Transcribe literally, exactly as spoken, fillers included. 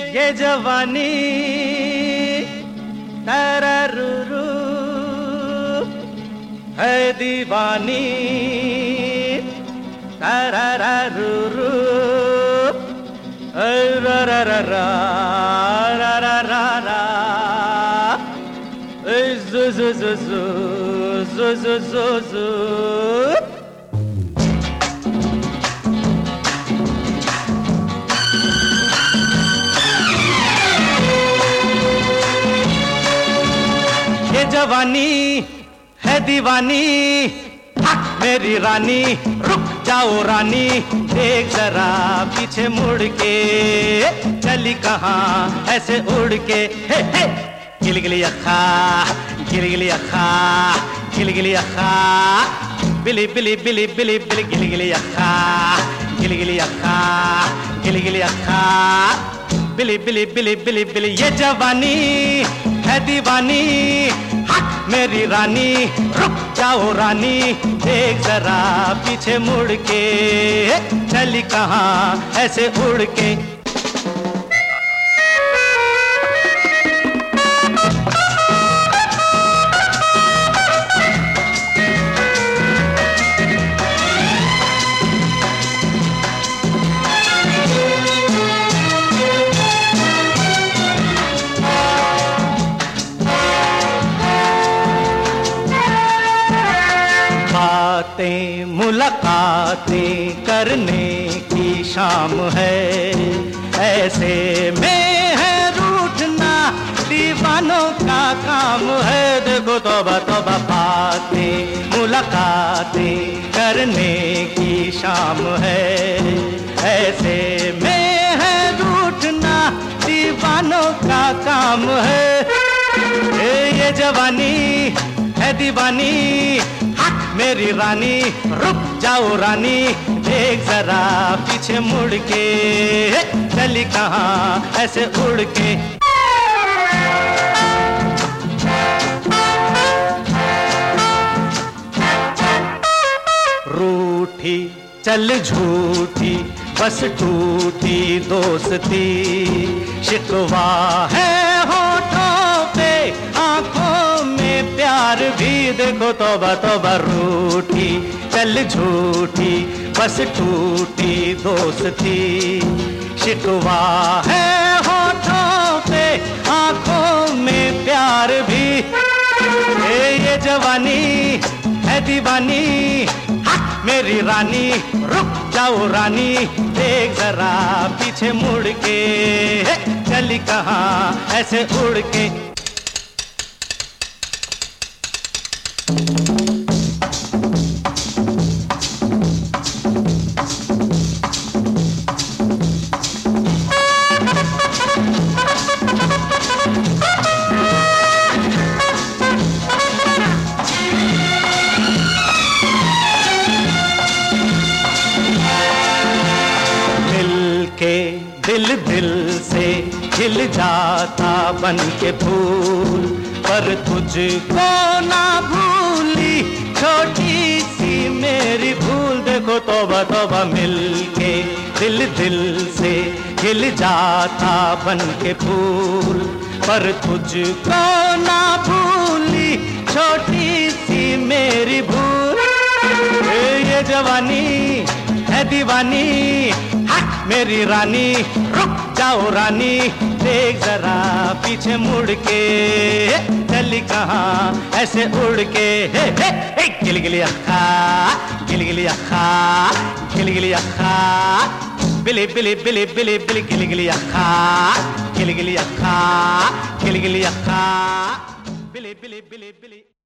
ये जवानी तररुरु है दीवानी तररुरु रा रा रा रा रा रा रा रा zu zu zu zu zu zu zu zu ये जवानी है दीवानी मेरी रानी रुक जाओ रानी देख जरा पीछे मुड़ के चली कहाँ ऐसे उड़ के हे हे गिलगिली अखा गिलगिली अखा गिलगिली अखा बिली बिली बिली बिली बिली गिलगिली अखा गिलगिली अखा गिलगिली अखा बिली बिली बिली बिली बिली ये जवानी है दीवानी मेरी रानी रुक जाओ रानी देख जरा पीछे मुड़ के चली कहाँ ऐसे उड़ के बातें मुलाकातें करने की शाम है ऐसे में है रूठना दीवानों का काम है देखो तौबा तौबा बातें मुलाकातें करने की शाम है ऐसे में है रूठना दीवानों का काम है ये जवानी है दीवानी मेरी रानी रुक जाओ रानी देख जरा पीछे मुड़ के चली कहाँ ऐसे उड़ के रूठी चल झूठी बस टूटी दोस्ती शिकवा है होठों पे आंखों में प्यार भी देखो तौबा तौबा रूठी चल झूठी बस टूटी दोस्ती शिकवा है होठों पे आंखों में प्यार भी ये जवानी है दीवानी मेरी रानी रुक जाओ रानी देख जरा पीछे मुड़ के चली कहाँ ऐसे उड़ के दिल दिल से खिल जाता बन के फूल पर तुझको ना भूली छोटी सी मेरी भूल देखो तौबा तौबा मिलके दिल दिल से खिल जाता बन के फूल पर तुझको ना भूली छोटी सी मेरी भूल ये जवानी है दीवानी मेरी रानी रुक जाओ रानी देख जरा पीछे मुड़ के चली कहाँ ऐसे उड़ के हे हे हे गिलगिली अखा गिलगिली अखा गिलगिली अखा बिली बिली बिली बिली बिली गिलगिली अखा गिलगिली अखा गिलगिली अखा बिली बिली बिली बिली